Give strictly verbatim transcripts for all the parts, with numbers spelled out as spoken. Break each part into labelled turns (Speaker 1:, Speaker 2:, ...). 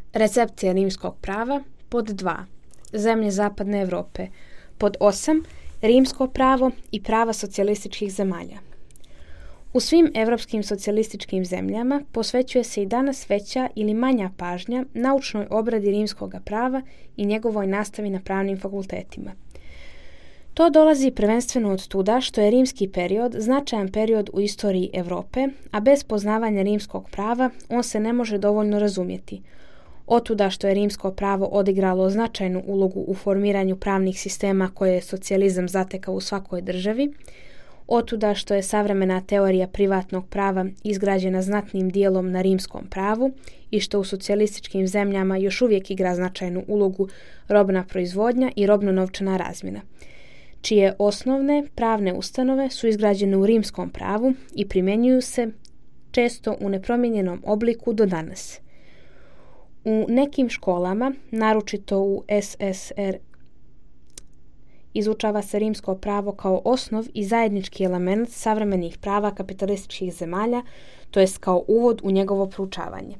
Speaker 1: Recepcija rimskog prava. Pod dva. Zemlje zapadne Europe. Pod osam. Rimsko pravo i prava socijalističkih zemalja. U svim europskim socijalističkim zemljama posvećuje se i danas veća ili manja pažnja naučnoj obradi rimskog prava i njegovoj nastavi na pravnim fakultetima. To dolazi prvenstveno od tuda što je rimski period značajan period u istoriji Europe, a bez poznavanja rimskog prava on se ne može dovoljno razumjeti. Otuda što je rimsko pravo odigralo značajnu ulogu u formiranju pravnih sistema koje je socijalizam zatekao u svakoj državi, otuda što je savremena teorija privatnog prava izgrađena znatnim dijelom na rimskom pravu i što u socijalističkim zemljama još uvijek igra značajnu ulogu robna proizvodnja i robno-novčana razmjena, čije osnovne pravne ustanove su izgrađene u rimskom pravu i primjenjuju se često u nepromijenjenom obliku do danas. U nekim školama, naročito u S S R, izučava se rimsko pravo kao osnov i zajednički element savremenih prava kapitalističkih zemalja, to jest kao uvod u njegovo proučavanje.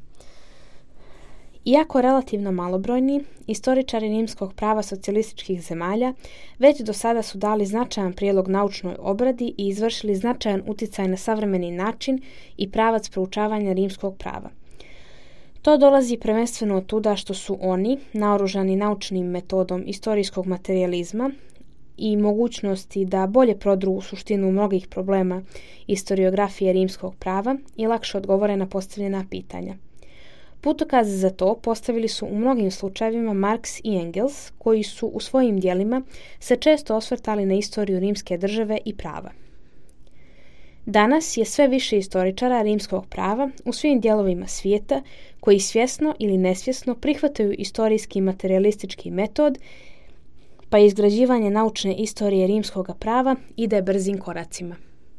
Speaker 1: Iako relativno malobrojni, istoričari rimskog prava socijalističkih zemalja već do sada su dali značajan prijedlog naučnoj obradi i izvršili značajan utjecaj na savremeni način i pravac proučavanja rimskog prava. To dolazi prvenstveno od tuda što su oni, naoružani naučnim metodom istorijskog materijalizma i mogućnosti da bolje prodru u suštinu mnogih problema historiografije rimskog prava i lakše odgovore na postavljena pitanja. Putokaze za to postavili su u mnogim slučajevima Marx i Engels, koji su u svojim djelima se često osvrtali na istoriju rimske države i prava. Danas je sve više istoričara rimskog prava u svim dijelovima svijeta koji svjesno ili nesvjesno prihvataju istorijski materijalistički metod, pa izgrađivanje naučne istorije rimskog prava ide brzim koracima.